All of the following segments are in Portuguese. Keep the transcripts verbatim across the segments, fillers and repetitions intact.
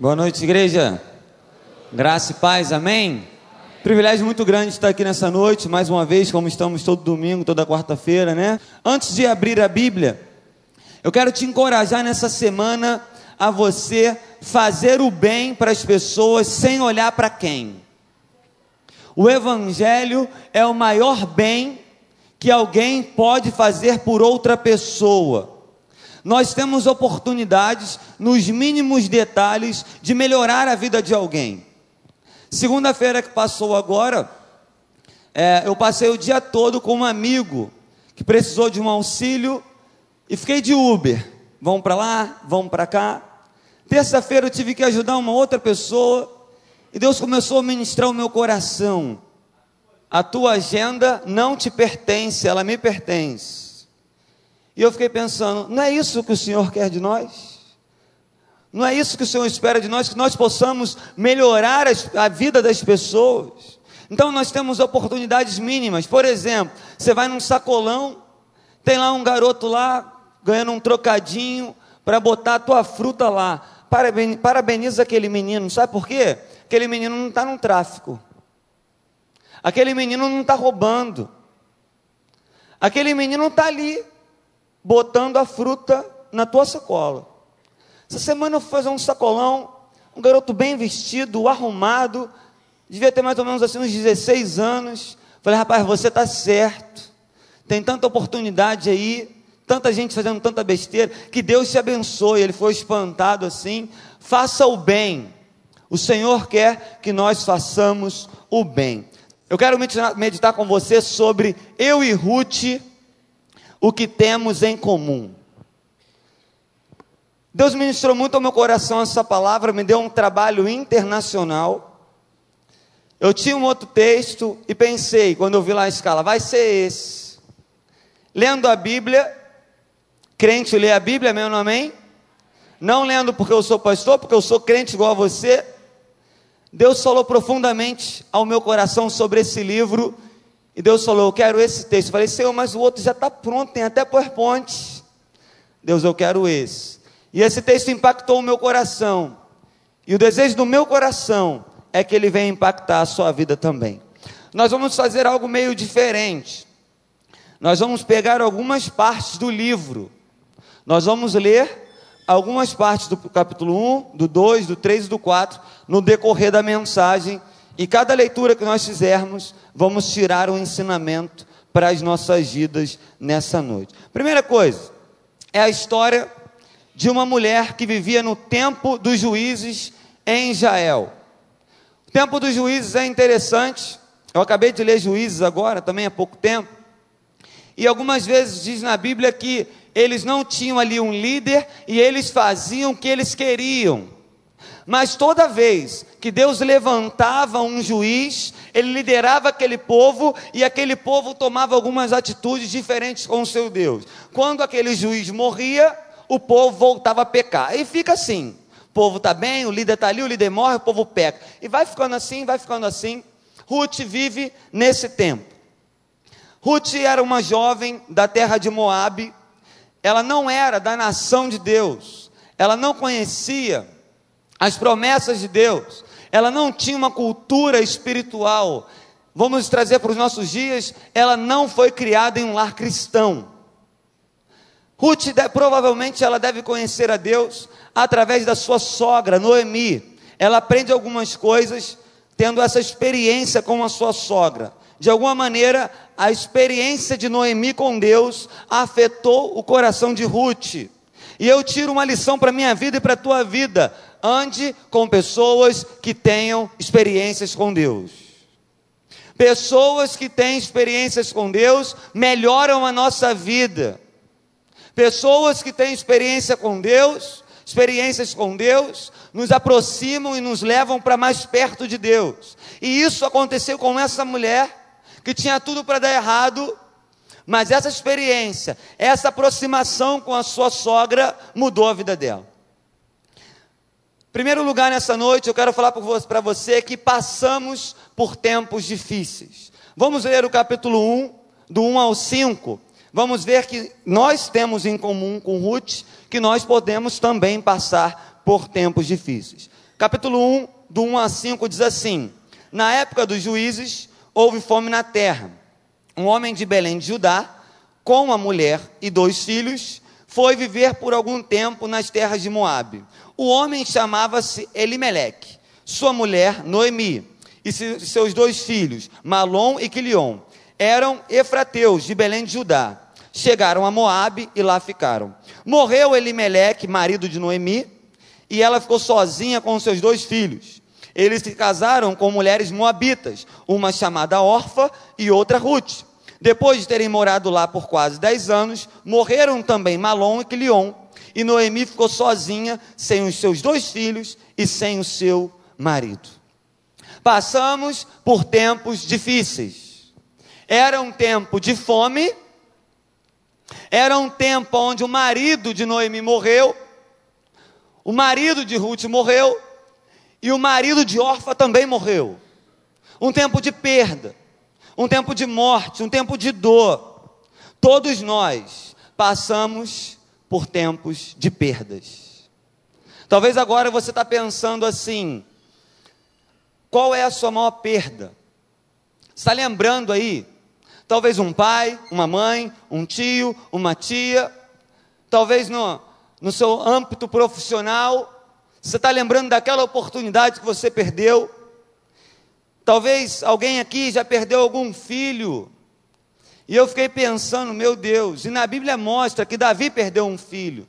Boa noite, igreja. Graça e paz, amém? Privilégio muito grande estar aqui nessa noite, mais uma vez, como estamos todo domingo, toda quarta-feira, né? Antes de abrir a Bíblia, eu quero te encorajar nessa semana a você fazer o bem para as pessoas sem olhar para quem. O Evangelho é o maior bem que alguém pode fazer por outra pessoa. Nós temos oportunidades, nos mínimos detalhes, de melhorar a vida de alguém. Segunda-feira que passou agora, é, eu passei o dia todo com um amigo que precisou de um auxílio e fiquei de Uber. Vamos para lá, vamos para cá. Terça-feira eu tive que ajudar uma outra pessoa e Deus começou a ministrar o meu coração. A tua agenda não te pertence, ela me pertence. E eu fiquei pensando, não é isso que o Senhor quer de nós? Não é isso que o Senhor espera de nós? Que nós possamos melhorar a vida das pessoas. Então nós temos oportunidades mínimas. Por exemplo, você vai num sacolão, tem lá um garoto lá, ganhando um trocadinho, para botar a tua fruta lá. Parabeniza aquele menino, sabe por quê? Aquele menino não está no tráfico. Aquele menino não está roubando. Aquele menino não está ali, botando a fruta na tua sacola. Essa semana eu fui fazer um sacolão, um garoto bem vestido, arrumado, devia ter mais ou menos assim uns dezesseis anos. Falei, rapaz, você está certo, tem tanta oportunidade aí, tanta gente fazendo tanta besteira, que Deus te abençoe. Ele foi espantado assim. Faça o bem, o Senhor quer que nós façamos o bem. Eu quero meditar, meditar com você sobre eu e Ruth, o que temos em comum. Deus ministrou muito ao meu coração essa palavra, me deu um trabalho internacional. Eu tinha um outro texto e pensei, quando eu vi lá a escala, vai ser esse. Lendo a Bíblia, crente lê a Bíblia, meu amém? Não lendo porque eu sou pastor, porque eu sou crente igual a você. Deus falou profundamente ao meu coração sobre esse livro. E Deus falou, eu quero esse texto. Eu falei, Senhor, mas o outro já está pronto, tem até PowerPoint. Deus, eu quero esse. E esse texto impactou o meu coração. E o desejo do meu coração é que ele venha impactar a sua vida também. Nós vamos fazer algo meio diferente. Nós vamos pegar algumas partes do livro. Nós vamos ler algumas partes do capítulo um, do dois, do três e do quatro, no decorrer da mensagem. E cada leitura que nós fizermos, vamos tirar um ensinamento para as nossas vidas nessa noite. Primeira coisa, é a história de uma mulher que vivia no tempo dos juízes em Israel. O tempo dos juízes é interessante. Eu acabei de ler Juízes agora, também há pouco tempo. E algumas vezes diz na Bíblia que eles não tinham ali um líder e eles faziam o que eles queriam. Mas toda vez que Deus levantava um juiz, ele liderava aquele povo e aquele povo tomava algumas atitudes diferentes com o seu Deus. Quando aquele juiz morria, o povo voltava a pecar. E fica assim, o povo está bem, o líder está ali, o líder morre, o povo peca. E vai ficando assim, vai ficando assim. Ruth vive nesse tempo. Ruth era uma jovem da terra de Moabe. Ela não era da nação de Deus. Ela não conhecia as promessas de Deus, ela não tinha uma cultura espiritual. Vamos trazer para os nossos dias, ela não foi criada em um lar cristão. Ruth, provavelmente ela deve conhecer a Deus através da sua sogra, Noemi. Ela aprende algumas coisas, tendo essa experiência com a sua sogra. De alguma maneira, a experiência de Noemi com Deus afetou o coração de Ruth. E eu tiro uma lição para a minha vida e para a tua vida. Ande com pessoas que tenham experiências com Deus. Pessoas que têm experiências com Deus melhoram a nossa vida. Pessoas que têm experiência com Deus, experiências com Deus, nos aproximam e nos levam para mais perto de Deus. E isso aconteceu com essa mulher, que tinha tudo para dar errado, mas essa experiência, essa aproximação com a sua sogra, mudou a vida dela. Em primeiro lugar, nessa noite, eu quero falar para você que passamos por tempos difíceis. Vamos ler o capítulo um, do um ao cinco. Vamos ver que nós temos em comum com Ruth, que nós podemos também passar por tempos difíceis. capítulo um, do um a cinco, diz assim: na época dos juízes, houve fome na terra. Um homem de Belém de Judá, com uma mulher e dois filhos, foi viver por algum tempo nas terras de Moabe. O homem chamava-se Elimeleque, sua mulher Noemi, e seus dois filhos, Malom e Quilion, eram efrateus de Belém de Judá. Chegaram a Moabe e lá ficaram. Morreu Elimeleque, marido de Noemi, e ela ficou sozinha com seus dois filhos. Eles se casaram com mulheres moabitas, uma chamada Orfa e outra Ruth. Depois de terem morado lá por quase dez anos, morreram também Malom e Quilion, e Noemi ficou sozinha, sem os seus dois filhos e sem o seu marido. Passamos por tempos difíceis. Era um tempo de fome, era um tempo onde o marido de Noemi morreu, o marido de Ruth morreu, e o marido de Orfa também morreu. Um tempo de perda, um tempo de morte, um tempo de dor. Todos nós passamos por tempos de perdas. Talvez agora você está pensando assim: qual é a sua maior perda? Está lembrando aí? Talvez um pai, uma mãe, um tio, uma tia. Talvez no, no seu âmbito profissional, você está lembrando daquela oportunidade que você perdeu. Talvez alguém aqui já perdeu algum filho. E eu fiquei pensando, meu Deus, e na Bíblia mostra que Davi perdeu um filho.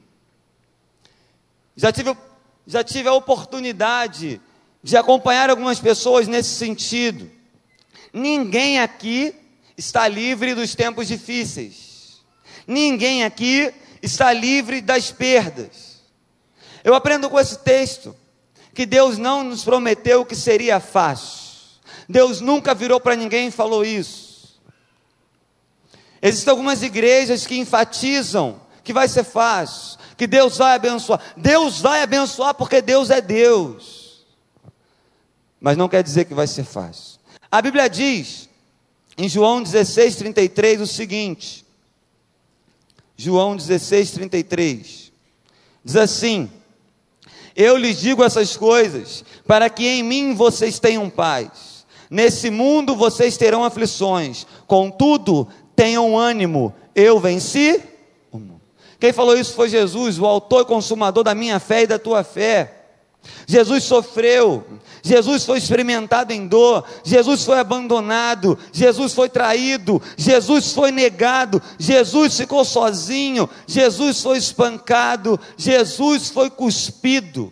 Já tive, já tive a oportunidade de acompanhar algumas pessoas nesse sentido. Ninguém aqui está livre dos tempos difíceis. Ninguém aqui está livre das perdas. Eu aprendo com esse texto que Deus não nos prometeu que seria fácil. Deus nunca virou para ninguém e falou isso. Existem algumas igrejas que enfatizam que vai ser fácil, que Deus vai abençoar. Deus vai abençoar porque Deus é Deus. Mas não quer dizer que vai ser fácil. A Bíblia diz, em João dezesseis, trinta e três, o seguinte. João dezesseis, trinta e três. Diz assim: eu lhes digo essas coisas, para que em mim vocês tenham paz. Nesse mundo vocês terão aflições, contudo, tenham ânimo, eu venci o mundo. Quem falou isso foi Jesus, o autor e consumador da minha fé e da tua fé. Jesus sofreu, Jesus foi experimentado em dor, Jesus foi abandonado, Jesus foi traído, Jesus foi negado, Jesus ficou sozinho, Jesus foi espancado, Jesus foi cuspido.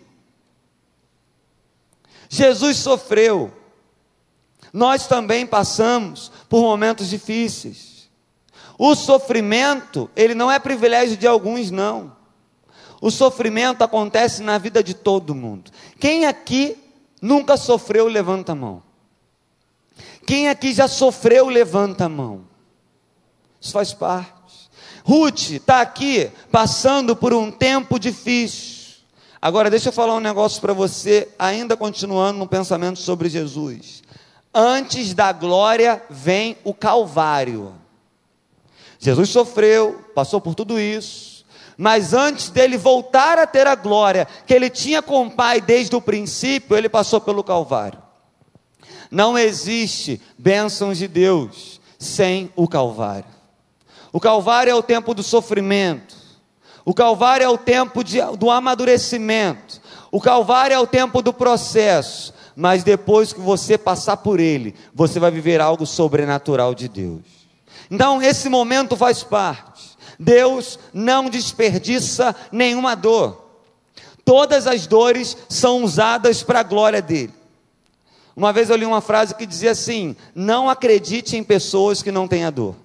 Jesus sofreu. Nós também passamos por momentos difíceis. O sofrimento, ele não é privilégio de alguns, não. O sofrimento acontece na vida de todo mundo. Quem aqui nunca sofreu, levanta a mão. Quem aqui já sofreu, levanta a mão. Isso faz parte. Ruth está aqui passando por um tempo difícil. Agora deixa eu falar um negócio para você, ainda continuando no pensamento sobre Jesus. Antes da glória vem o Calvário. Jesus sofreu, passou por tudo isso, mas antes dele voltar a ter a glória que ele tinha com o Pai desde o princípio, ele passou pelo Calvário. Não existe bênçãos de Deus sem o Calvário. O Calvário é o tempo do sofrimento, o Calvário é o tempo de, do amadurecimento, o Calvário é o tempo do processo, mas depois que você passar por ele, você vai viver algo sobrenatural de Deus. Então esse momento faz parte. Deus não desperdiça nenhuma dor. Todas as dores são usadas para a glória dele. Uma vez eu li uma frase que dizia assim: não acredite em pessoas que não têm a dor.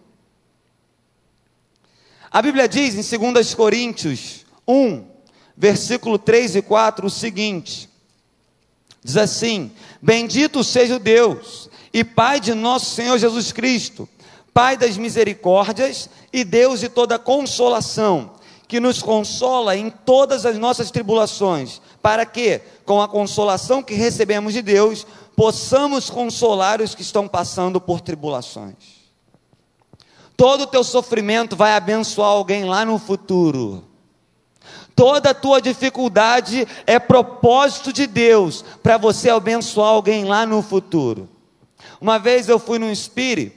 A Bíblia diz em dois Coríntios um, versículo três e quatro, o seguinte, diz assim: bendito seja o Deus e Pai de nosso Senhor Jesus Cristo, Pai das misericórdias e Deus de toda consolação, que nos consola em todas as nossas tribulações, para que, com a consolação que recebemos de Deus, possamos consolar os que estão passando por tribulações. Todo o teu sofrimento vai abençoar alguém lá no futuro. Toda a tua dificuldade é propósito de Deus para você abençoar alguém lá no futuro. Uma vez eu fui num Spire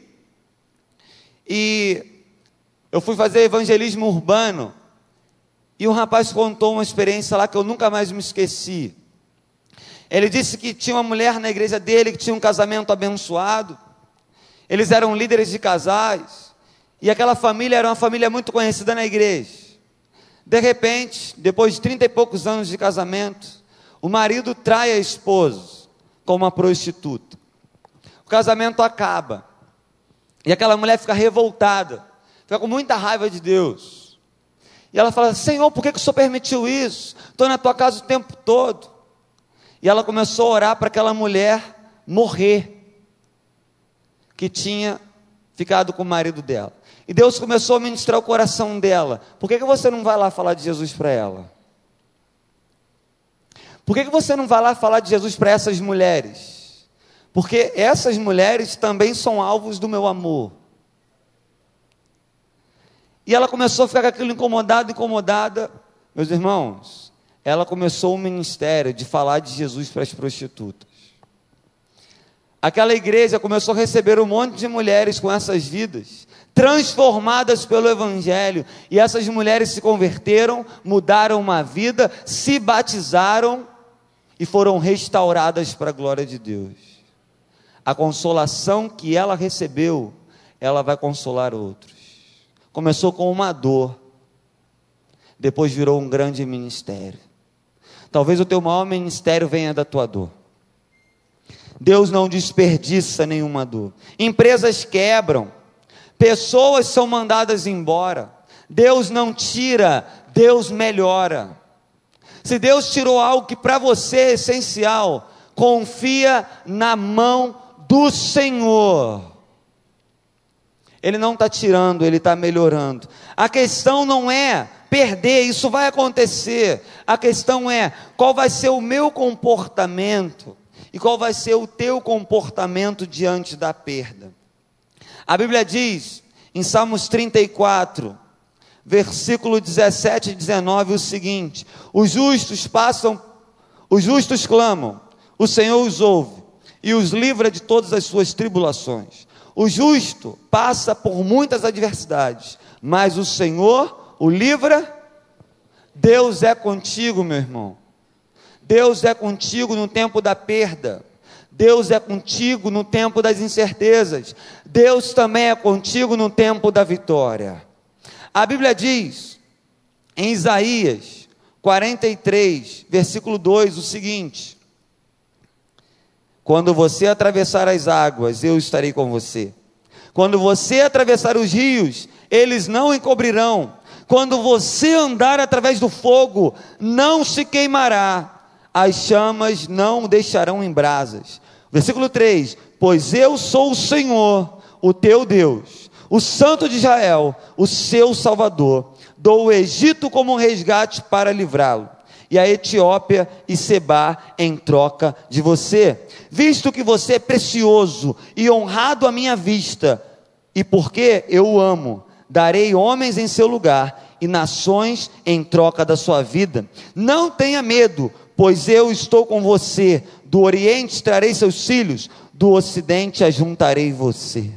e eu fui fazer evangelismo urbano e um rapaz contou uma experiência lá que eu nunca mais me esqueci. Ele disse que tinha uma mulher na igreja dele que tinha um casamento abençoado. Eles eram líderes de casais e aquela família era uma família muito conhecida na igreja. De repente, depois de trinta e poucos anos de casamento, o marido trai a esposa com uma prostituta. O casamento acaba. E aquela mulher fica revoltada, fica com muita raiva de Deus. E ela fala: Senhor, por que, que o Senhor permitiu isso? Estou na tua casa o tempo todo. E ela começou a orar para aquela mulher morrer, que tinha ficado com o marido dela. E Deus começou a ministrar o coração dela. Por que, que você não vai lá falar de Jesus para ela? Por que, que você não vai lá falar de Jesus para essas mulheres? Porque essas mulheres também são alvos do meu amor. E ela começou a ficar com aquilo incomodada, incomodada. Meus irmãos, ela começou o ministério de falar de Jesus para as prostitutas. Aquela igreja começou a receber um monte de mulheres com essas vidas, transformadas pelo Evangelho, e essas mulheres se converteram, mudaram uma vida, se batizaram e foram restauradas para a glória de Deus. A consolação que ela recebeu, ela vai consolar outros. Começou com uma dor, depois virou um grande ministério. Talvez o teu maior ministério venha da tua dor. Deus não desperdiça nenhuma dor. Empresas quebram, pessoas são mandadas embora. Deus não tira, Deus melhora. Se Deus tirou algo que para você é essencial, confia na mão do Senhor. Ele não está tirando, Ele está melhorando. A questão não é perder, isso vai acontecer. A questão é qual vai ser o meu comportamento e qual vai ser o teu comportamento diante da perda. A Bíblia diz em Salmos trinta e quatro, versículo dezessete e dezenove, o seguinte: os justos passam, os justos clamam, o Senhor os ouve e os livra de todas as suas tribulações. O justo passa por muitas adversidades, mas o Senhor o livra. Deus é contigo, meu irmão. Deus é contigo no tempo da perda. Deus é contigo no tempo das incertezas. Deus também é contigo no tempo da vitória. A Bíblia diz, em Isaías quarenta e três, versículo dois, o seguinte: quando você atravessar as águas, eu estarei com você. Quando você atravessar os rios, eles não encobrirão. Quando você andar através do fogo, não se queimará. As chamas não o deixarão em brasas. Versículo três: pois eu sou o Senhor, o teu Deus, o Santo de Israel, o seu Salvador. Dou o Egito como um resgate para livrá-lo, e a Etiópia e Sebá em troca de você. Visto que você é precioso e honrado à minha vista, e porque eu o amo, darei homens em seu lugar e nações em troca da sua vida. Não tenha medo, pois eu estou com você. Do Oriente trarei seus filhos, do Ocidente ajuntarei você.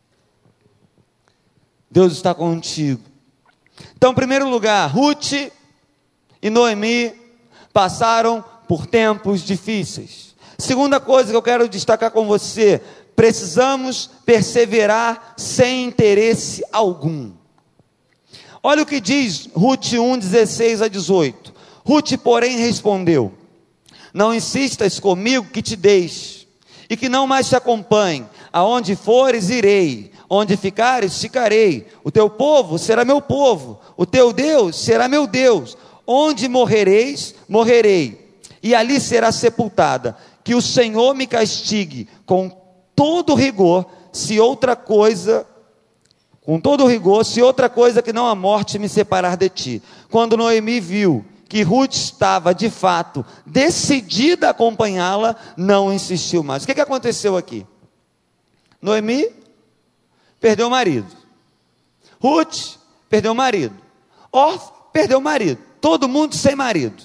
Deus está contigo. Então, em primeiro lugar, Ruth e Noemi passaram por tempos difíceis. Segunda coisa que eu quero destacar com você: precisamos perseverar sem interesse algum. Olha o que diz Ruth um, dezesseis a dezoito. Ruth, porém, respondeu: não insistas comigo que te deixe, e que não mais te acompanhe. Aonde fores, irei. Onde ficares, ficarei. O teu povo será meu povo. O teu Deus será meu Deus. Onde morrereis, morrerei. E ali será sepultada. Que o Senhor me castigue com todo rigor, se outra coisa... com todo rigor, se outra coisa que não a morte me separar de ti. Quando Noemi viu que Ruth estava de fato decidida a acompanhá-la, não insistiu mais. O que, que aconteceu aqui? Noemi perdeu o marido, Ruth perdeu o marido, Orfa perdeu o marido. todo mundo sem marido.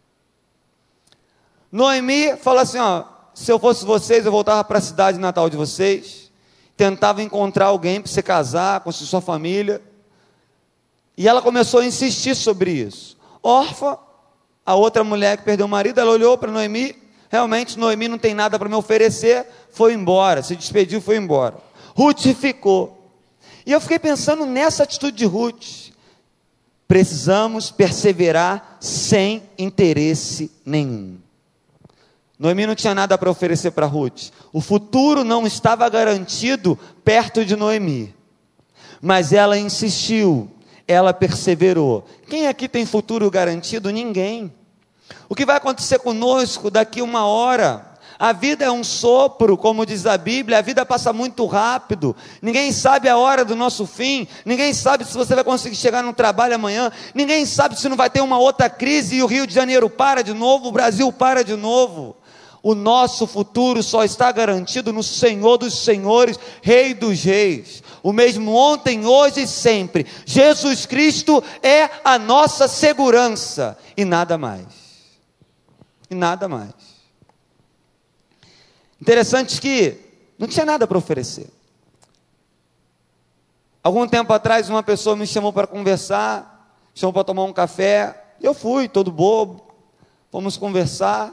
Noemi fala assim, ó, se eu fosse vocês, eu voltava para a cidade natal de vocês, tentava encontrar alguém para você casar, construir sua família, e ela começou a insistir sobre isso. Orfa, a outra mulher que perdeu o marido, ela olhou para Noemi, realmente Noemi não tem nada para me oferecer, foi embora, se despediu, foi embora. Ruth ficou, e eu fiquei pensando nessa atitude de Ruth. Precisamos perseverar sem interesse nenhum. Noemi não tinha nada para oferecer para Ruth, o futuro não estava garantido perto de Noemi, mas ela insistiu, ela perseverou. Quem aqui tem futuro garantido? Ninguém. O que vai acontecer conosco daqui uma hora? A vida é um sopro, como diz a Bíblia, a vida passa muito rápido, ninguém sabe a hora do nosso fim, ninguém sabe se você vai conseguir chegar no trabalho amanhã, ninguém sabe se não vai ter uma outra crise e o Rio de Janeiro para de novo, o Brasil para de novo. O nosso futuro só está garantido no Senhor dos Senhores, Rei dos Reis, o mesmo ontem, hoje e sempre. Jesus Cristo é a nossa segurança, e nada mais, e nada mais. Interessante que não tinha nada para oferecer. Algum tempo atrás, uma pessoa me chamou para conversar, me chamou para tomar um café, eu fui, todo bobo, fomos conversar,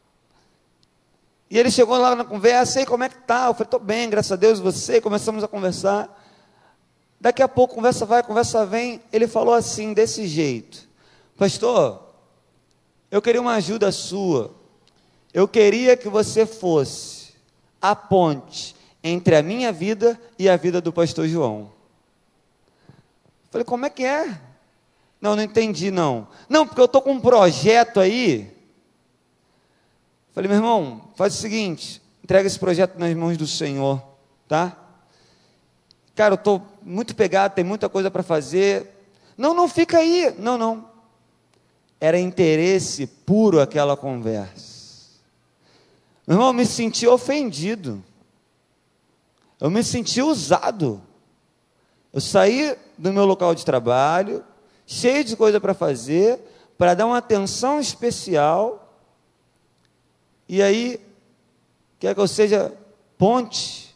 e ele chegou lá na conversa, e como é que tá? Eu falei, estou bem, graças a Deus, você, e começamos a conversar. Daqui a pouco, conversa vai, conversa vem, ele falou assim, desse jeito, pastor, eu queria uma ajuda sua, eu queria que você fosse a ponte entre a minha vida e a vida do pastor João. Falei, como é que é? Não, não entendi não. Não, porque eu estou com um projeto aí. Falei, meu irmão, faz o seguinte, entrega esse projeto nas mãos do Senhor, tá? Cara, eu estou muito pegado, tem muita coisa para fazer. Não, não, fica aí. Não, não. Era interesse puro aquela conversa. Meu irmão, eu me senti ofendido, eu me senti usado, eu saí do meu local de trabalho, cheio de coisa para fazer, para dar uma atenção especial, e aí, quer que eu seja ponte?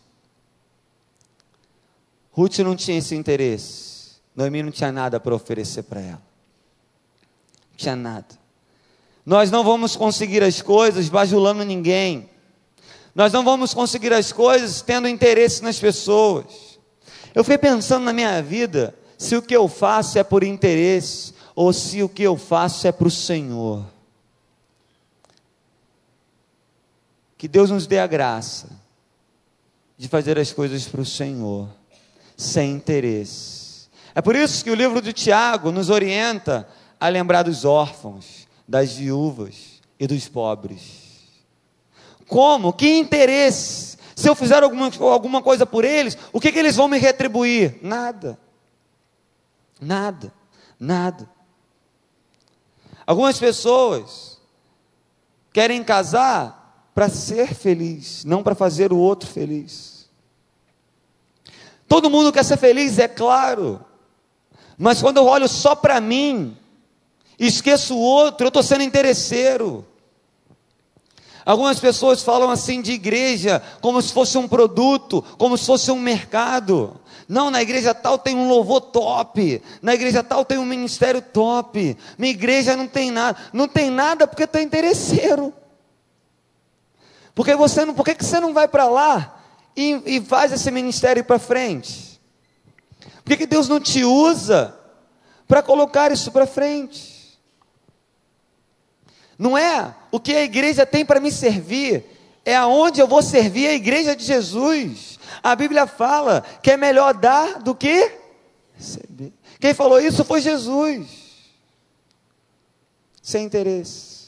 Ruth não tinha esse interesse, Noemi não tinha nada para oferecer para ela, não tinha nada. Nós não vamos conseguir as coisas bajulando ninguém. Nós não vamos conseguir as coisas tendo interesse nas pessoas. Eu fiquei pensando na minha vida, se o que eu faço é por interesse, ou se o que eu faço é para o Senhor. Que Deus nos dê a graça de fazer as coisas para o Senhor, sem interesse. É por isso que o livro de Tiago nos orienta a lembrar dos órfãos, das viúvas e dos pobres. Como? Que interesse? Se eu fizer alguma, alguma coisa por eles, o que, que eles vão me retribuir? Nada. Nada. Nada. Algumas pessoas querem casar para ser feliz, não para fazer o outro feliz. Todo mundo quer ser feliz, é claro, mas quando eu olho só para mim, esqueço o outro, eu estou sendo interesseiro. Algumas pessoas falam assim de igreja, como se fosse um produto, como se fosse um mercado. Não, na igreja tal tem um louvor top, na igreja tal tem um ministério top, minha igreja não tem nada. Não tem nada porque está interesseiro. Porque você não, por que você não vai para lá e, e faz esse ministério ir para frente? Por que, que Deus não te usa para colocar isso para frente? Não é o que a igreja tem para me servir, é aonde eu vou servir a igreja de Jesus. A Bíblia fala que é melhor dar do que receber. Quem falou isso foi Jesus. Sem interesse.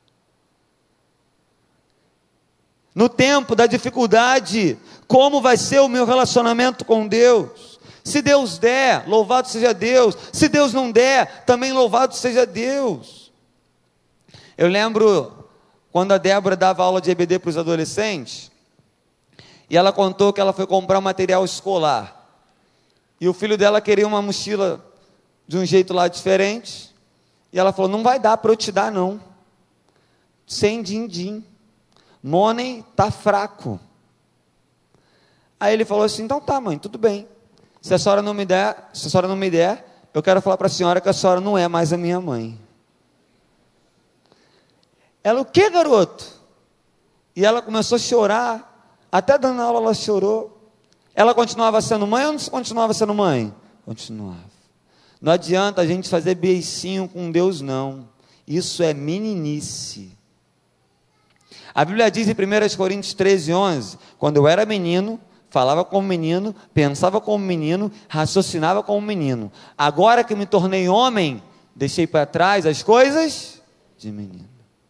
No tempo da dificuldade, como vai ser o meu relacionamento com Deus? Se Deus der, louvado seja Deus. Se Deus não der, também louvado seja Deus. Eu lembro quando a Débora dava aula de E B D para os adolescentes, e ela contou que ela foi comprar um material escolar, e o filho dela queria uma mochila de um jeito lá diferente, E ela falou, não vai dar para eu te dar não, sem din-din, money tá fraco. Aí ele falou assim, então tá mãe, tudo bem, se a senhora não me der, se a senhora não me der, eu quero falar para a senhora que a senhora não é mais a minha mãe. Ela, o que, garoto? E ela começou a chorar, até dando aula ela chorou. Ela continuava sendo mãe ou não continuava sendo mãe? Continuava. Não adianta a gente fazer beicinho com Deus não, isso é meninice. A Bíblia diz em primeira Coríntios treze, onze, quando eu era menino, falava como menino, pensava como menino, raciocinava como menino. Agora que me tornei homem, deixei para trás as coisas de menino.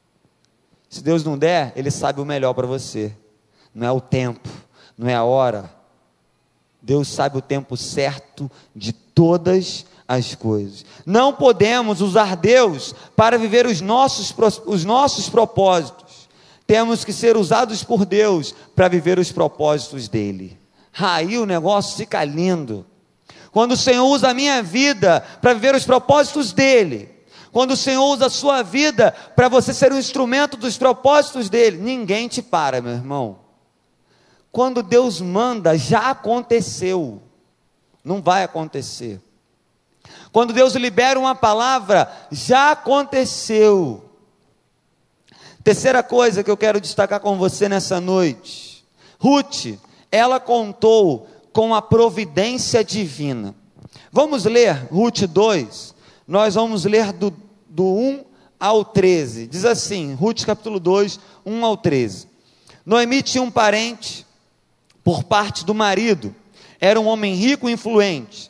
Se Deus não der, Ele sabe o melhor para você. Não é o tempo, não é a hora. Deus sabe o tempo certo de todas as coisas. Não podemos usar Deus para viver os nossos, os nossos propósitos. Temos que ser usados por Deus para viver os propósitos dEle. Aí o negócio fica lindo. Quando o Senhor usa a minha vida para viver os propósitos dEle, quando o Senhor usa a sua vida para você ser um instrumento dos propósitos dEle, ninguém te para, meu irmão. Quando Deus manda, já aconteceu, não vai acontecer. Quando Deus libera uma palavra, já aconteceu. Terceira coisa que eu quero destacar com você nessa noite, Ruth, ela contou com a providência divina. Vamos ler Ruth dois, nós vamos ler do, do um ao treze, diz assim, Ruth capítulo dois, um ao treze. Noemi tinha um parente, por parte do marido, era um homem rico e influente,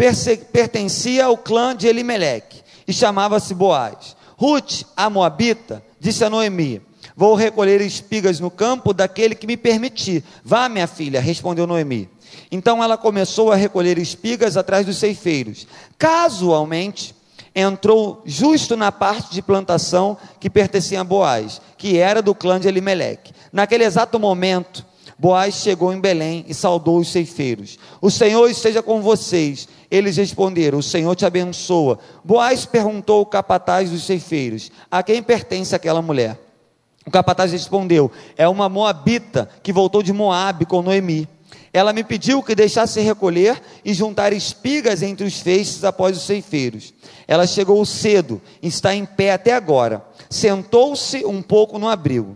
pertencia ao clã de Elimeleque, e chamava-se Boaz. Ruth, a moabita, disse a Noemi, vou recolher espigas no campo daquele que me permitir. Vá, minha filha, respondeu Noemi. Então ela começou a recolher espigas atrás dos ceifeiros. Casualmente, entrou justo na parte de plantação que pertencia a Boaz, que era do clã de Elimeleque. Naquele exato momento, Boaz chegou em Belém e saudou os ceifeiros. O Senhor esteja com vocês. Eles responderam, o Senhor te abençoa. Boaz perguntou ao capataz dos ceifeiros, a quem pertence aquela mulher? O capataz respondeu, é uma moabita que voltou de Moabe com Noemi. Ela me pediu que deixasse recolher e juntar espigas entre os feixes após os ceifeiros. Ela chegou cedo e está em pé até agora. Sentou-se um pouco no abrigo.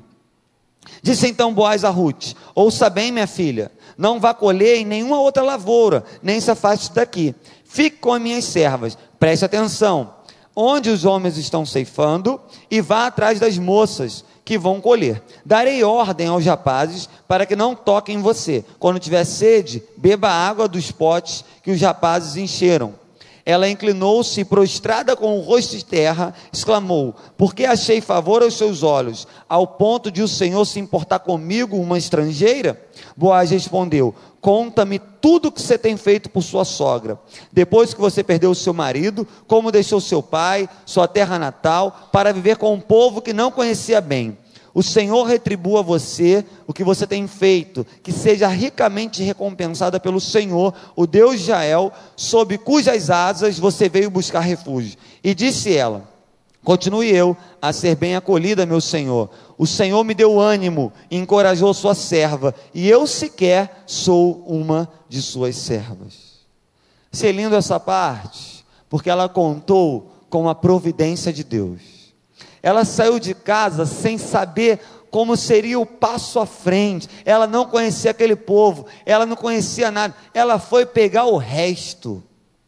Disse então Boaz a Ruth, ouça bem, minha filha, não vá colher em nenhuma outra lavoura, nem se afaste daqui. Fique com as minhas servas, preste atenção, onde os homens estão ceifando, e vá atrás das moças que vão colher. Darei ordem aos rapazes para que não toquem você. Quando tiver sede, beba a água dos potes que os rapazes encheram. Ela inclinou-se e, prostrada com o rosto de terra, exclamou, porque achei favor aos seus olhos, ao ponto de o Senhor se importar comigo, uma estrangeira? Boaz respondeu, conta-me tudo o que você tem feito por sua sogra, depois que você perdeu o seu marido, como deixou seu pai, sua terra natal, para viver com um povo que não conhecia bem. O Senhor retribua a você o que você tem feito, que seja ricamente recompensada pelo Senhor, o Deus de Israel, sob cujas asas você veio buscar refúgio. E disse ela, continue eu a ser bem acolhida, meu Senhor. O Senhor me deu ânimo e encorajou sua serva, e eu sequer sou uma de suas servas. Achei lindo essa parte, porque ela contou com a providência de Deus. Ela saiu de casa sem saber como seria o passo à frente. Ela não conhecia aquele povo, ela não conhecia nada. Ela foi pegar o resto.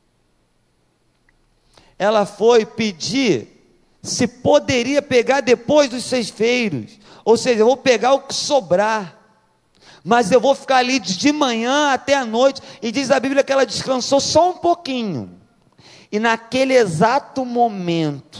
Ela foi pedir se poderia pegar depois dos ceifeiros. Ou seja, eu vou pegar o que sobrar, mas eu vou ficar ali de manhã até a noite. E diz a Bíblia que ela descansou só um pouquinho. E naquele exato momento,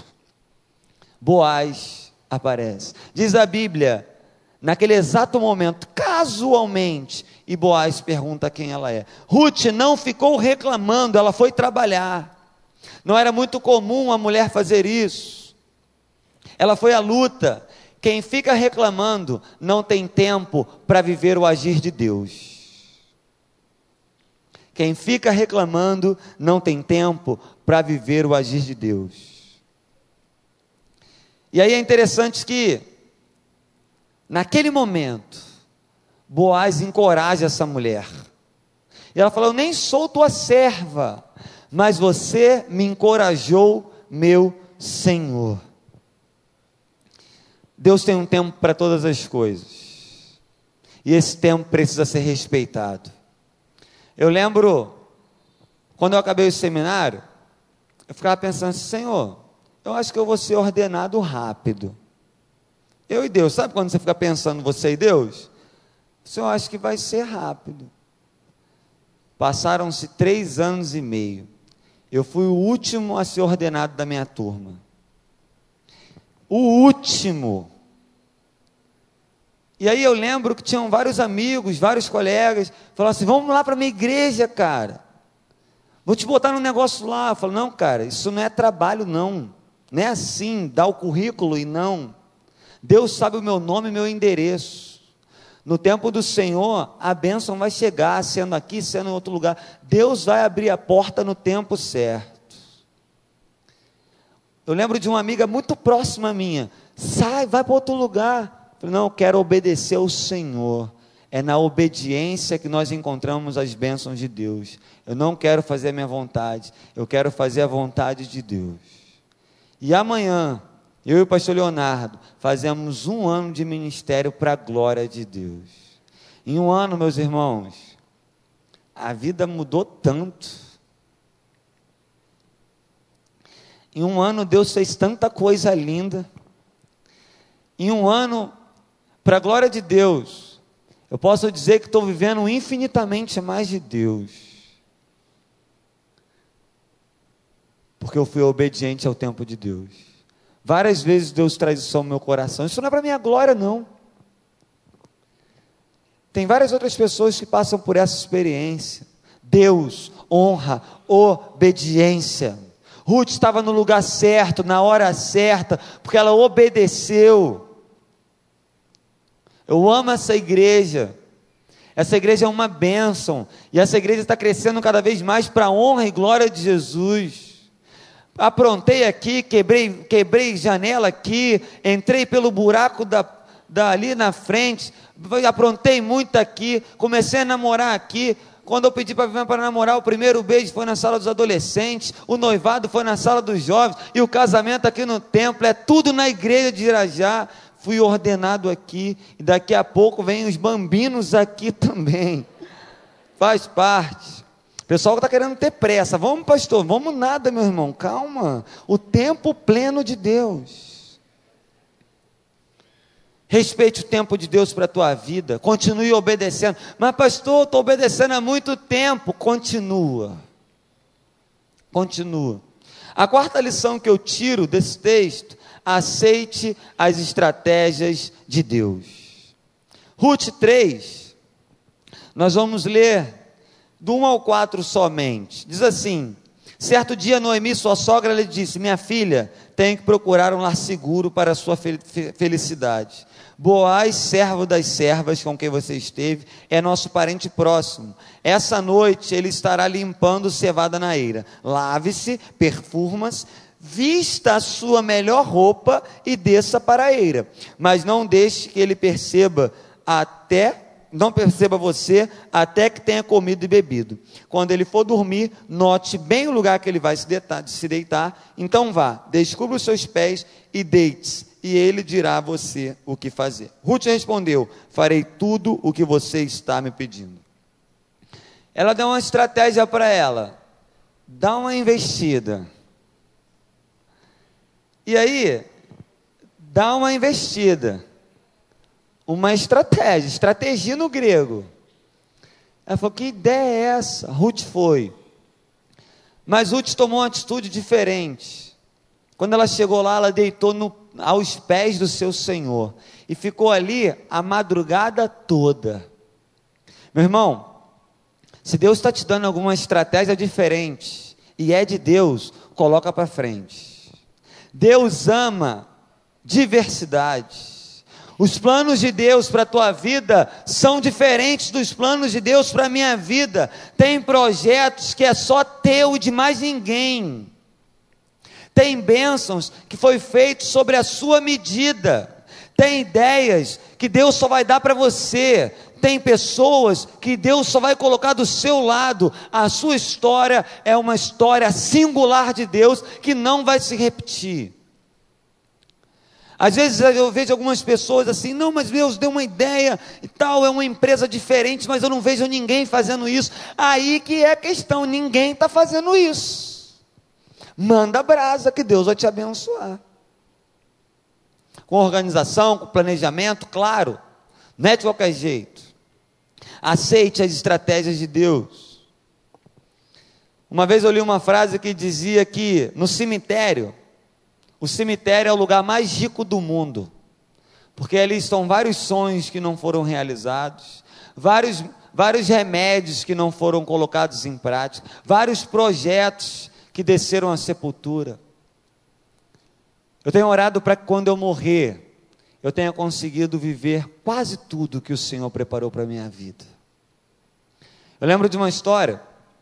Boaz aparece. Diz a Bíblia, naquele exato momento, casualmente, e Boaz pergunta quem ela é. Ruth não ficou reclamando, ela foi trabalhar. Não era muito comum a mulher fazer isso. Ela foi à luta. Quem fica reclamando não tem tempo para viver o agir de Deus. Quem fica reclamando não tem tempo para viver o agir de Deus. E aí é interessante que, naquele momento, Boaz encoraja essa mulher. E ela falou: eu nem sou tua serva, mas você me encorajou, meu Senhor. Deus tem um tempo para todas as coisas, e esse tempo precisa ser respeitado. Eu lembro, quando eu acabei o seminário, eu ficava pensando assim: Senhor, eu acho que eu vou ser ordenado rápido. Eu e Deus, sabe quando você fica pensando, você e Deus? Senhor, eu acho que vai ser rápido. Passaram-se três anos e meio. Eu fui o último a ser ordenado da minha turma. O último. E aí eu lembro que tinham vários amigos, vários colegas, falaram assim: vamos lá para a minha igreja, cara. Vou te botar num negócio lá. Eu falo: não, cara, isso não é trabalho, não. Não é assim, dá o currículo e não. Deus sabe o meu nome e meu endereço. No tempo do Senhor, a bênção vai chegar, sendo aqui, sendo em outro lugar. Deus vai abrir a porta no tempo certo. Eu lembro de uma amiga muito próxima minha: sai, vai para outro lugar. Eu falei: não, eu quero obedecer ao Senhor. É na obediência que nós encontramos as bênçãos de Deus. Eu não quero fazer a minha vontade, eu quero fazer a vontade de Deus. E amanhã, eu e o pastor Leonardo fazemos um ano de ministério para a glória de Deus. Em um ano, meus irmãos, a vida mudou tanto. Em um ano, Deus fez tanta coisa linda. Em um ano, para a glória de Deus, eu posso dizer que estou vivendo infinitamente mais de Deus, porque eu fui obediente ao tempo de Deus. Várias vezes Deus traz isso ao meu coração. Isso não é para minha glória, não. Tem várias outras pessoas que passam por essa experiência. Deus honra obediência. Ruth estava no lugar certo, na hora certa, porque ela obedeceu. Eu amo essa igreja. Essa igreja é uma bênção, e essa igreja está crescendo cada vez mais para a honra e glória de Jesus. Aprontei aqui, quebrei, quebrei janela aqui, entrei pelo buraco da, da, ali na frente, aprontei muito aqui, comecei a namorar aqui. Quando eu pedi para vir para namorar, o primeiro beijo foi na sala dos adolescentes, o noivado foi na sala dos jovens, e o casamento aqui no templo, é tudo na igreja de Irajá. Fui ordenado aqui, e daqui a pouco vem os bambinos aqui também, faz parte. O pessoal está querendo ter pressa. Vamos, pastor, vamos nada, meu irmão, calma. O tempo pleno de Deus. Respeite o tempo de Deus para a tua vida. Continue obedecendo. Mas, pastor, estou obedecendo há muito tempo. Continua. Continua. A quarta lição que eu tiro desse texto: aceite as estratégias de Deus. Ruth três, nós vamos ler do um ao quatro somente. Diz assim: certo dia Noemi, sua sogra, lhe disse: minha filha, tem que procurar um lar seguro para a sua felicidade. Boaz, servo das servas com quem você esteve, é nosso parente próximo. Essa noite ele estará limpando cevada na eira. Lave-se, perfuma-se, vista a sua melhor roupa e desça para a eira. Mas não deixe que ele perceba até Não perceba você até que tenha comido e bebido. Quando ele for dormir, note bem o lugar que ele vai se deitar, se deitar. Então vá, descubra os seus pés e deite-se, e ele dirá a você o que fazer. Ruth respondeu: farei tudo o que você está me pedindo. Ela deu uma estratégia para ela: dá uma investida. E aí, dá uma investida. Uma estratégia, estratégia no grego. Ela falou: que ideia é essa? Ruth foi. Mas Ruth tomou uma atitude diferente. Quando ela chegou lá, ela deitou no, aos pés do seu Senhor, e ficou ali a madrugada toda. Meu irmão, se Deus está te dando alguma estratégia diferente, e é de Deus, coloca para frente. Deus ama diversidade. Os planos de Deus para a tua vida são diferentes dos planos de Deus para a minha vida. Tem projetos que é só teu e de mais ninguém. Tem bênçãos que foi feito sobre a sua medida. Tem ideias que Deus só vai dar para você. Tem pessoas que Deus só vai colocar do seu lado. A sua história é uma história singular de Deus que não vai se repetir. Às vezes eu vejo algumas pessoas assim, não, mas Deus deu uma ideia e tal, é uma empresa diferente, mas eu não vejo ninguém fazendo isso. Aí que é a questão, ninguém está fazendo isso. Manda brasa que Deus vai te abençoar. Com organização, com planejamento, claro, não é de qualquer jeito. Aceite as estratégias de Deus. Uma vez eu li uma frase que dizia que no cemitério, o cemitério é o lugar mais rico do mundo, porque ali estão vários sonhos que não foram realizados, vários, vários remédios que não foram colocados em prática, vários projetos que desceram à sepultura. Eu tenho orado para que quando eu morrer, eu tenha conseguido viver quase tudo que o Senhor preparou para a minha vida. Eu lembro de uma história,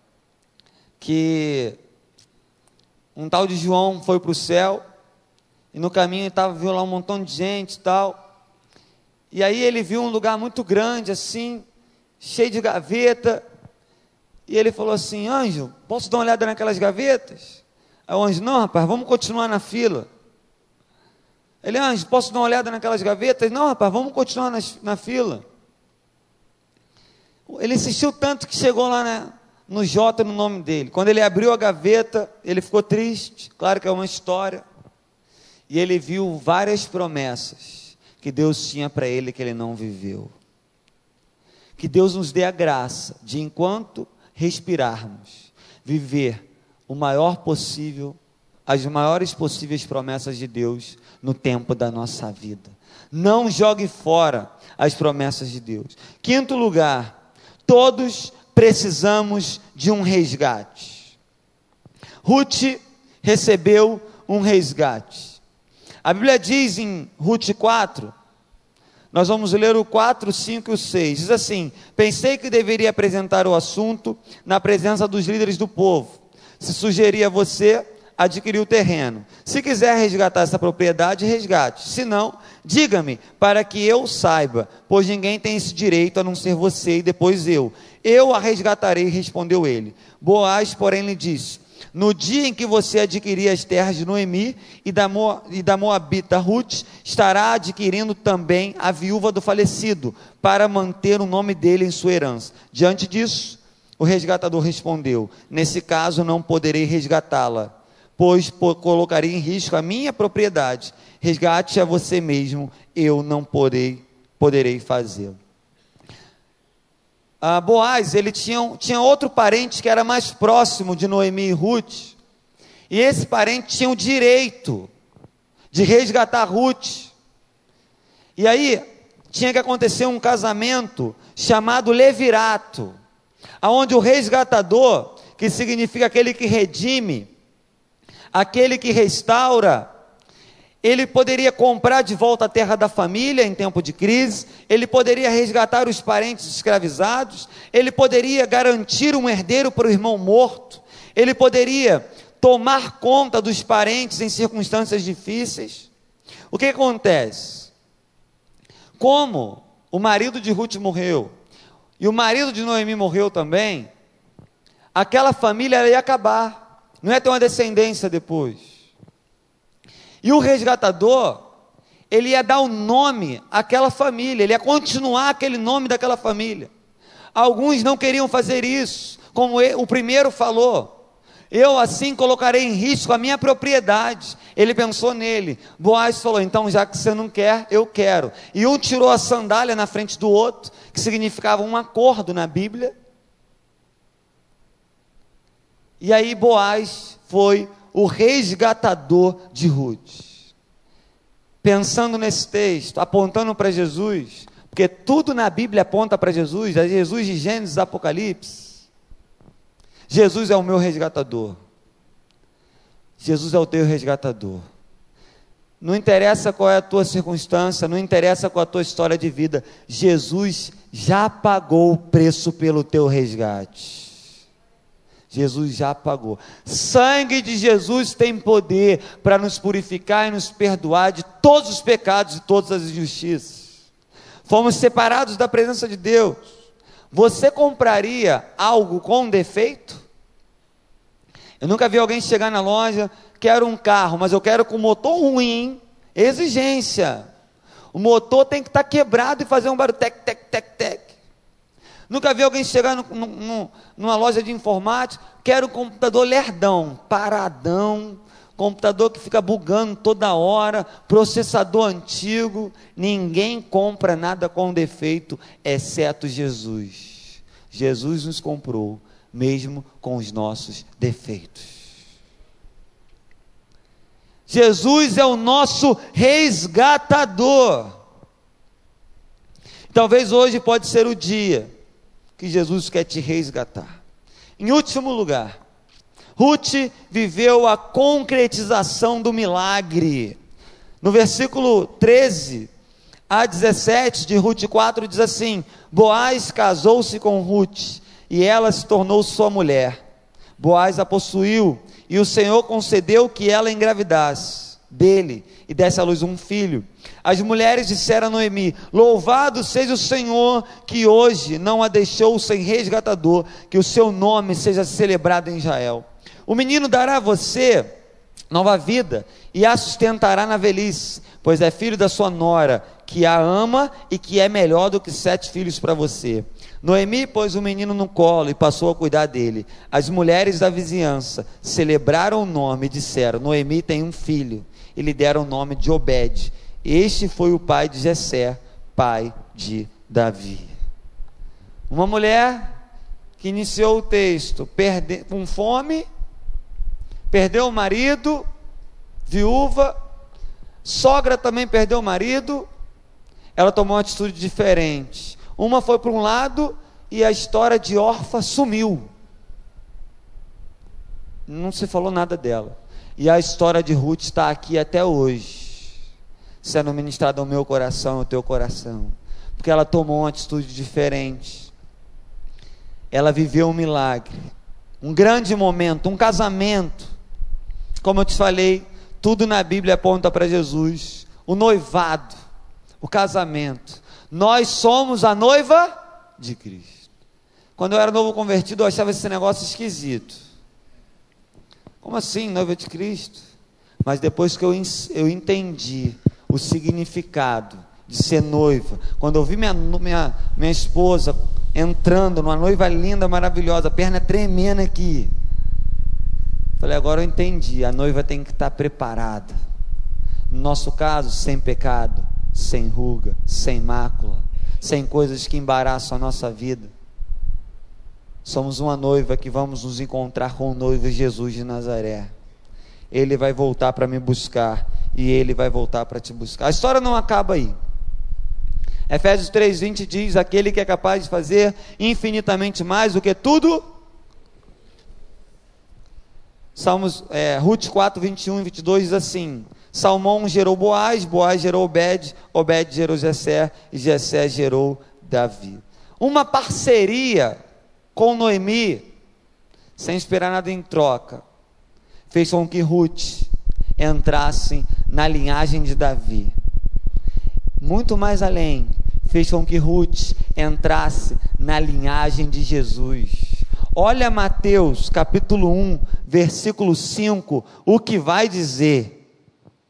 que um tal de João foi para o céu, e no caminho estava, viu lá um montão de gente e tal, e aí ele viu um lugar muito grande assim, cheio de gaveta, e ele falou assim, anjo, posso dar uma olhada naquelas gavetas? Aí o anjo, não rapaz, vamos continuar na fila. Ele, anjo, posso dar uma olhada naquelas gavetas? Não rapaz, vamos continuar na, na fila. Ele insistiu tanto que chegou lá na, no J no nome dele. Quando ele abriu a gaveta, ele ficou triste, claro que é uma história, e ele viu várias promessas que Deus tinha para ele que ele não viveu. Que Deus nos dê a graça de, enquanto respirarmos, viver o maior possível, as maiores possíveis promessas de Deus no tempo da nossa vida. Não jogue fora as promessas de Deus. Quinto lugar, todos precisamos de um resgate. Ruth recebeu um resgate. A Bíblia diz em Ruth quatro, nós vamos ler o quatro, cinco e o seis, diz assim, pensei que deveria apresentar o assunto na presença dos líderes do povo, se sugerir a você adquirir o terreno, se quiser resgatar essa propriedade, resgate, se não, diga-me, para que eu saiba, pois ninguém tem esse direito a não ser você e depois eu, eu a resgatarei, respondeu ele. Boaz, porém, lhe disse, no dia em que você adquirir as terras de Noemi e da, Mo, e da Moabita Ruth, estará adquirindo também a viúva do falecido, para manter o nome dele em sua herança. Diante disso, o resgatador respondeu, nesse caso não poderei resgatá-la, pois colocaria em risco a minha propriedade. Resgate a você mesmo, eu não porei, poderei fazê-lo. Ah, Boaz, ele tinha, tinha outro parente que era mais próximo de Noemi e Ruth, e esse parente tinha o direito de resgatar Ruth, e aí tinha que acontecer um casamento chamado levirato, onde o resgatador, que significa aquele que redime, aquele que restaura, ele poderia comprar de volta a terra da família em tempo de crise, ele poderia resgatar os parentes escravizados, ele poderia garantir um herdeiro para o irmão morto, ele poderia tomar conta dos parentes em circunstâncias difíceis. O que acontece? Como o marido de Ruth morreu, e o marido de Noemi morreu também, aquela família ia acabar, não ia ter uma descendência depois. E o resgatador, ele ia dar o nome àquela família, ele ia continuar aquele nome daquela família. Alguns não queriam fazer isso, como ele, o primeiro falou, eu assim colocarei em risco a minha propriedade. Ele pensou nele. Boaz falou, então já que você não quer, eu quero. E um tirou a sandália na frente do outro, que significava um acordo na Bíblia. E aí Boaz foi o resgatador de Ruth. Pensando nesse texto, apontando para Jesus, porque tudo na Bíblia aponta para Jesus, é Jesus de Gênesis, Apocalipse. Jesus é o meu resgatador. Jesus é o teu resgatador. Não interessa qual é a tua circunstância, não interessa qual é a tua história de vida, Jesus já pagou o preço pelo teu resgate. Jesus já pagou. Sangue de Jesus tem poder para nos purificar e nos perdoar de todos os pecados e todas as injustiças. Fomos separados da presença de Deus. Você compraria algo com defeito? Eu nunca vi alguém chegar na loja, quero um carro, mas eu quero com motor ruim. Exigência. O motor tem que estar quebrado e fazer um barulho, tec, tec, tec, tec. Nunca vi alguém chegar no, no, no, numa loja de informática, quero um computador lerdão, paradão, computador que fica bugando toda hora, processador antigo. Ninguém compra nada com defeito, exceto Jesus. Jesus nos comprou, mesmo com os nossos defeitos. Jesus é o nosso resgatador. Talvez hoje pode ser o dia que Jesus quer te resgatar. Em último lugar, Ruth viveu a concretização do milagre. No versículo treze a dezessete de Ruth quatro diz assim: Boaz casou-se com Ruth e ela se tornou sua mulher. Boaz a possuiu e o Senhor concedeu que ela engravidasse dele e desse à luz um filho. As mulheres disseram a Noemi: louvado seja o Senhor, que hoje não a deixou sem resgatador, que o seu nome seja celebrado em Israel. O menino dará a você nova vida e a sustentará na velhice, pois é filho da sua nora, que a ama e que é melhor do que sete filhos para você. Noemi pôs o menino no colo e passou a cuidar dele. As mulheres da vizinhança celebraram o nome e disseram: Noemi tem um filho, e lhe deram o nome de Obed. Este foi o pai de Jessé, pai de Davi. Uma mulher que iniciou o texto perde, com fome, perdeu o marido, viúva, sogra também perdeu o marido. Ela tomou uma atitude diferente. Uma foi para um lado e a história de Orfa sumiu. Não se falou nada dela. E a história de Ruth está aqui até hoje, sendo ministrada ao meu coração, ao teu coração, porque ela tomou uma atitude diferente. Ela viveu um milagre, um grande momento, um casamento. Como eu te falei, tudo na Bíblia aponta para Jesus. O noivado, o casamento. Nós somos a noiva de Cristo. Quando eu era novo convertido, eu achava esse negócio esquisito. Como assim, noiva de Cristo? Mas depois que eu, eu entendi o significado de ser noiva, quando eu vi minha, minha, minha esposa entrando, numa noiva linda, maravilhosa, perna tremendo aqui, falei, agora eu entendi, a noiva tem que estar preparada. No nosso caso, sem pecado, sem ruga, sem mácula, sem coisas que embaraçam a nossa vida. Somos uma noiva que vamos nos encontrar com o noivo Jesus de Nazaré. Ele vai voltar para me buscar e ele vai voltar para te buscar. A história não acaba aí. Efésios três, vinte diz: aquele que é capaz de fazer infinitamente mais do que tudo. Salmos, é, Ruth quatro, vinte e um e vinte e dois diz assim: Salmão gerou Boaz, Boaz gerou Obed, Obed gerou Jessé e Jessé gerou Davi. Uma parceria com Noemi, sem esperar nada em troca, fez com que Ruth entrasse na linhagem de Davi. Muito mais além, fez com que Ruth entrasse na linhagem de Jesus. Olha Mateus capítulo um, versículo cinco, o que vai dizer.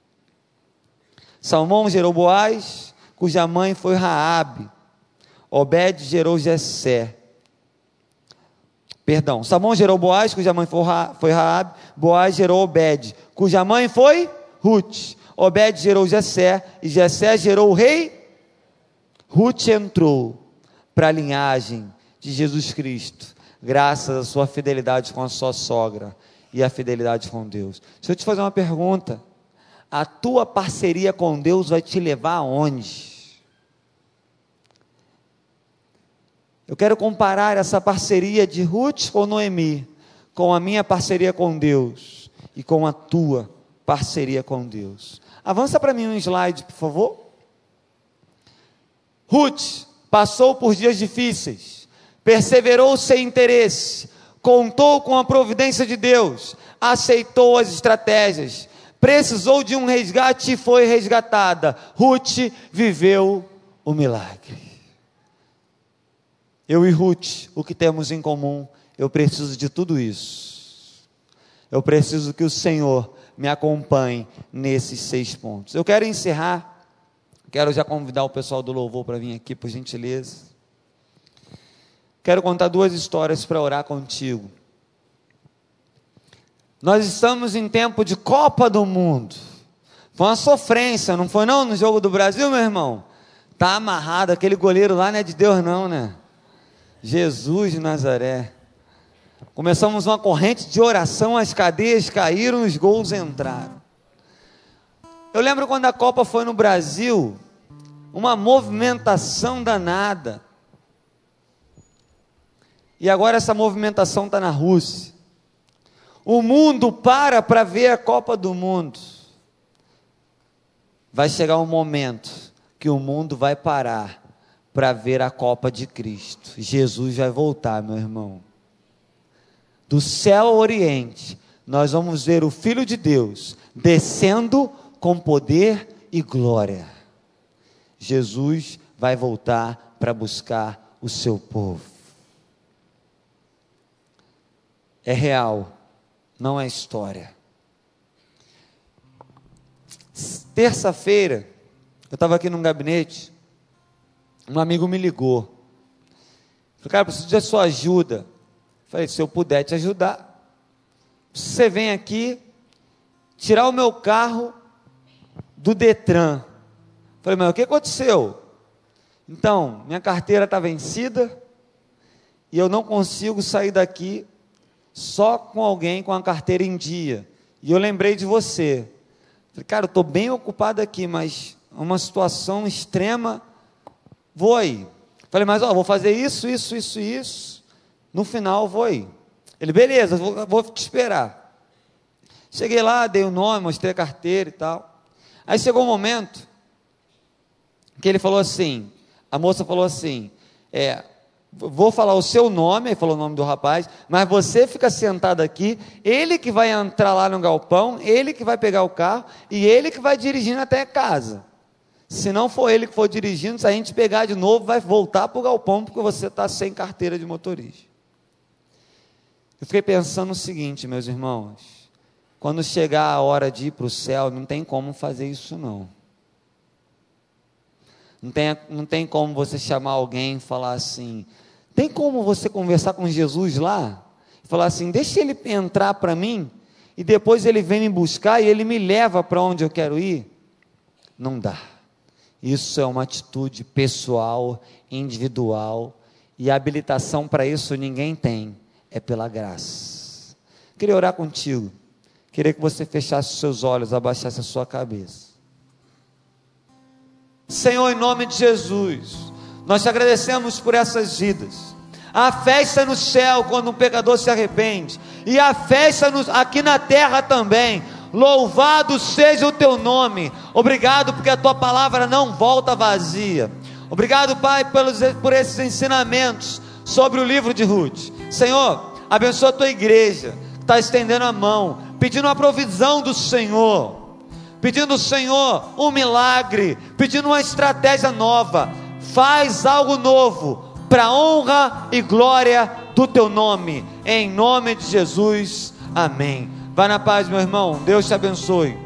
Salmão gerou Boaz, cuja mãe foi Raabe. Obed gerou Jessé. Perdão, Salmão gerou Boaz, cuja mãe foi Raabe. Boaz gerou Obed, cuja mãe foi Ruth. Obed gerou Jessé, e Jessé gerou o rei. Ruth entrou para a linhagem de Jesus Cristo, graças à sua fidelidade com a sua sogra e a fidelidade com Deus. Deixa eu te fazer uma pergunta: a tua parceria com Deus vai te levar aonde? Eu quero comparar essa parceria de Ruth com Noemi, com a minha parceria com Deus, e com a tua parceria com Deus. Avança para mim um slide, por favor. Ruth passou por dias difíceis, perseverou sem interesse, contou com a providência de Deus, aceitou as estratégias, precisou de um resgate e foi resgatada. Ruth viveu o milagre. Eu e Ruth, o que temos em comum? Eu preciso de tudo isso. Eu preciso que o Senhor me acompanhe nesses seis pontos. Eu quero encerrar, quero já convidar o pessoal do louvor para vir aqui, por gentileza. Quero contar duas histórias para orar contigo. Nós estamos em tempo de Copa do Mundo. Foi uma sofrência, não foi não, no jogo do Brasil, meu irmão? Está amarrado, aquele goleiro lá não é de Deus não, né? Jesus de Nazaré. Começamos uma corrente de oração, as cadeias caíram, os gols entraram. Eu lembro quando a Copa foi no Brasil, uma movimentação danada. E agora essa movimentação está na Rússia. O mundo para para ver a Copa do Mundo. Vai chegar um momento que o mundo vai parar para ver a Copa de Cristo. Jesus vai voltar, meu irmão. Do céu ao oriente, nós vamos ver o Filho de Deus descendo com poder e glória. Jesus vai voltar para buscar o seu povo. É real, não é história. Terça-feira, eu estava aqui num gabinete, um amigo me ligou. Falei, cara, preciso da sua ajuda. Falei, se eu puder te ajudar, você vem aqui tirar o meu carro do Detran. Falei, mas o que aconteceu? Então, minha carteira está vencida e eu não consigo sair daqui só com alguém com a carteira em dia. E eu lembrei de você. Falei, cara, eu estou bem ocupado aqui, mas uma situação extrema, vou aí. Falei, mas ó, vou fazer isso, isso, isso, isso. No final, vou aí. Ele, beleza, vou, vou te esperar. Cheguei lá, dei o nome, mostrei a carteira e tal. Aí chegou um momento que ele falou assim, a moça falou assim, é... vou falar o seu nome, ele falou o nome do rapaz, mas você fica sentado aqui, ele que vai entrar lá no galpão, ele que vai pegar o carro, e ele que vai dirigindo até casa. Se não for ele que for dirigindo, se a gente pegar de novo, vai voltar para o galpão, porque você está sem carteira de motorista. Eu fiquei pensando o seguinte, meus irmãos, quando chegar a hora de ir para o céu, não tem como fazer isso não. Não tem, não tem como você chamar alguém e falar assim, tem como você conversar com Jesus lá? E falar assim, deixa ele entrar para mim, e depois ele vem me buscar, e ele me leva para onde eu quero ir? Não dá. Isso é uma atitude pessoal, individual, e a habilitação para isso ninguém tem, é pela graça. Queria orar contigo, queria que você fechasse os seus olhos, abaixasse a sua cabeça. Senhor, em nome de Jesus, nós te agradecemos por essas vidas. A festa no céu quando um pecador se arrepende, e a festa no, aqui na terra também. Louvado seja o teu nome. Obrigado porque a tua palavra não volta vazia. Obrigado, Pai, pelos, por esses ensinamentos sobre o livro de Ruth. Senhor, abençoa a tua igreja que está estendendo a mão, pedindo a provisão do Senhor, pedindo, Senhor, um milagre, pedindo uma estratégia nova. Faz algo novo, para a honra e glória do teu nome, em nome de Jesus, amém. Vai na paz, meu irmão, Deus te abençoe.